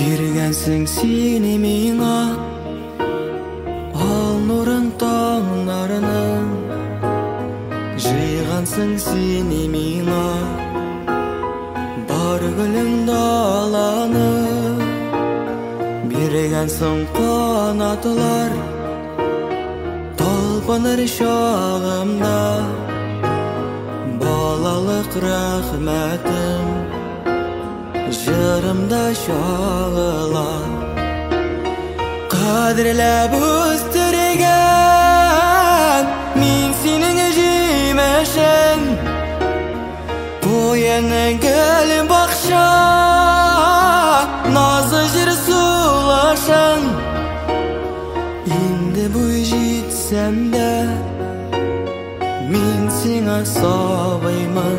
Бергенсің сені миңа, ал нұрын таңдарының. Жиғансың сені миңа, бар гүлің даланы. Бергенсің қанатылар, талпыныр шағымда. Балалық рахметім жырымда шағыла. Қадірлеп өстірген мен сенің жемешін. Қойының гүл бақша, назы жыр сулашын. Енді бой жетсем де мен сеңа сабаймын.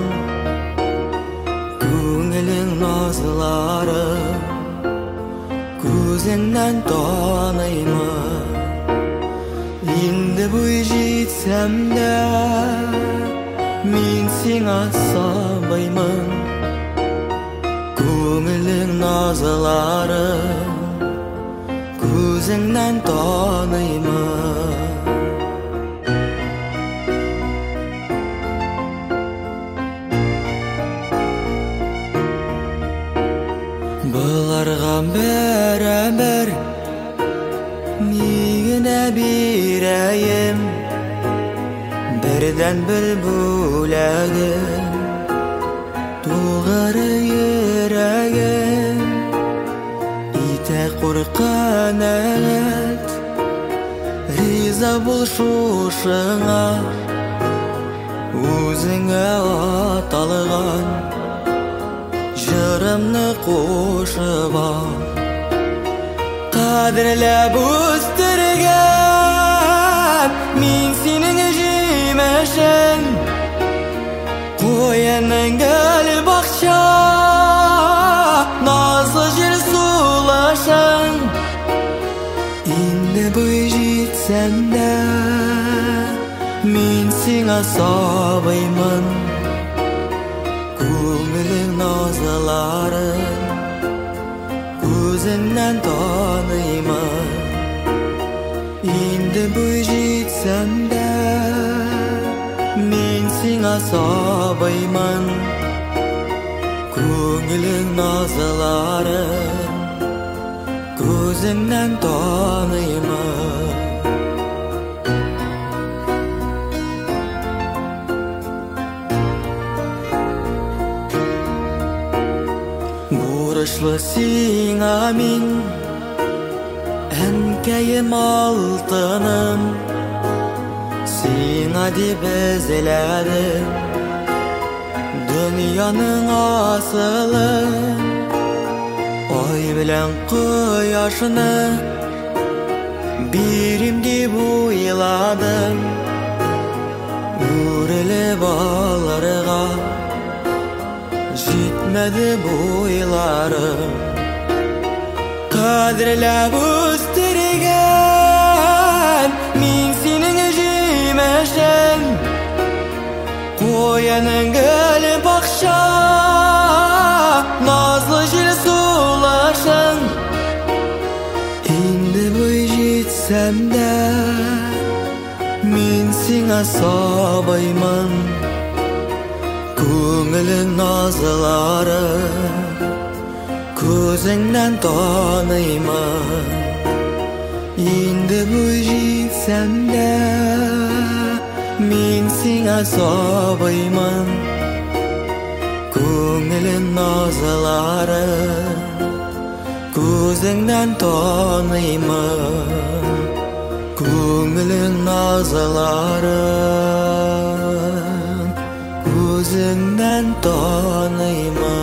Көңілің назылары көзіңнен таныймын. Енді бой жетсем де мен сеңа сабаймын. Көңілің назылары көзіңнен таныймын. Бұларға бәрі-бір мейіне берейім. Бірден бір бөлегім толғары ерегім. Ите қорқан әлет риза бол шошыңа. Өзіңе аталған жырымны қошып ал. Қадірлеп өстірген мен сенің жемешін. Қойының гүл бақша, назы жыр сулашын. Енді бой жетсем де мен сеңа сабаймын. Көңілің назыларын көзіңнен таныймын. Енді бой жетсем де мен сеңа сабаймын. Көңілің назыларын көзіңнен таныймын. Борышлы сиңа мен әнкәйім алтыным. Сиңа деп ізләдім дүнияның асылын. Ай білән құяшыны берем деп ойладым. Өріліп аларға жетмеді бойларым. Қадірлеп өстірген мен сенің жемешін. Қойының гүл бақша, назлы жел сулашын. Енді бой жетсем де мен сеңа сабаймын. Көңілің назылары көзіңнен таныймын. Енді бой жетсем де мен сеңа сабаймын. Көңілің назылары көзіңнен таныймын. Көңілің назылары көзіңнен таныймын.